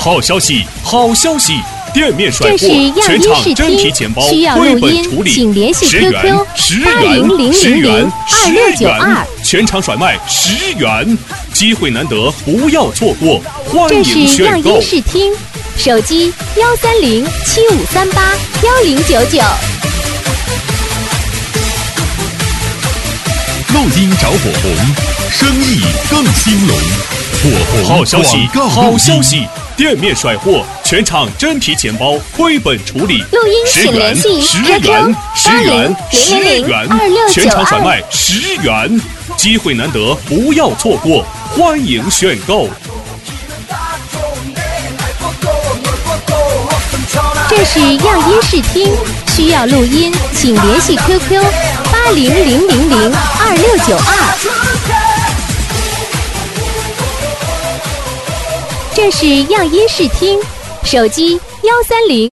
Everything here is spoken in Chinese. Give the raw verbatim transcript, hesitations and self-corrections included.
好消息，好消息！店面甩货， 这是样全场音视真皮听， 钱包需要归录音本处理， 请联系十 Q 元 Q 十八元零零十零零元二六九二， 全场甩卖十元，机会难得，不要错过，欢这迎是样选购音。视听，手机幺三零七五三八幺零九九。 录音找火红，生意更兴隆。火红好消息， 广告好录音消息！店面甩货，全场真皮钱包归本处理， 录音十元请联系十 Q Q 元十元十八零零零元二六九二全场甩卖十元，机会难得，不要错过，欢迎选购。 这是样音视听，需要录音请联系 Q Q 八零零零零二六九二。这是样音视听，手机幺三零。